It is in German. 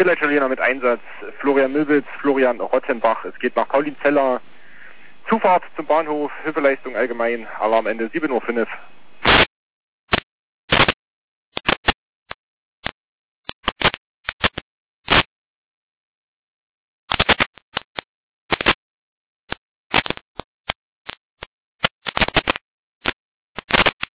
Vierleiter mit Einsatz, Florian Möbitz, Florian Rottenbach. Es geht nach Paulinzeller. Zufahrt zum Bahnhof, Hilfeleistung allgemein, Alarm Ende 7:05 Uhr.